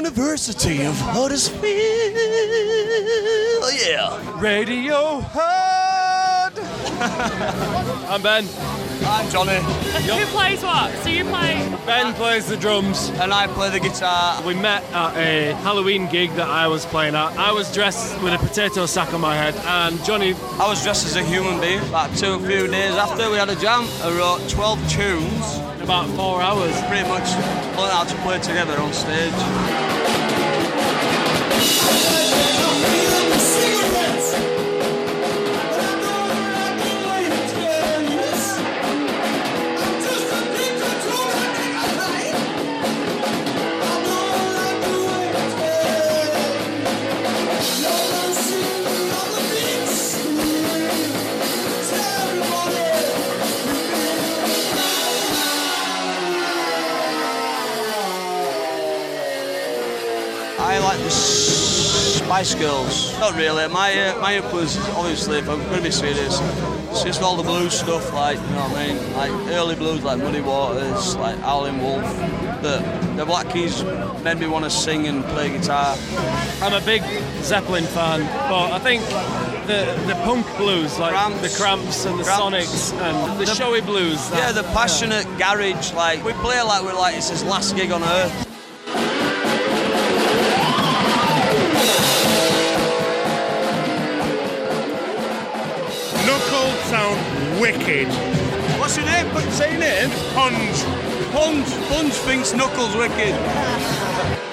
University of Huddersfield. Yeah. Radiohead! I'm Ben. I'm Johnny. Who plays what? So you play... Ben plays the drums. And I play the guitar. We met at a Halloween gig that I was playing at. I was dressed with a potato sack on my head, and Johnny... I was dressed as a human being. About a few days after we had a jam, I wrote 12 tunes. In about 4 hours. Pretty much learned how to play together on stage. I like the Spice Girls. Not really. My influence, obviously, if I'm going to be serious, it's just all the blues stuff, like, you know what I mean? Like early blues, like Muddy Waters, like Howlin' Wolf. The Black Keys made me want to sing and play guitar. I'm a big Zeppelin fan, but I think the punk blues, like the Cramps and the Sonics and the showy blues. The passionate garage, like, we play like we're like it's his last gig on earth. Knuckles sound wicked. What's your name? Say your name. Punch. Punch thinks Knuckles wicked.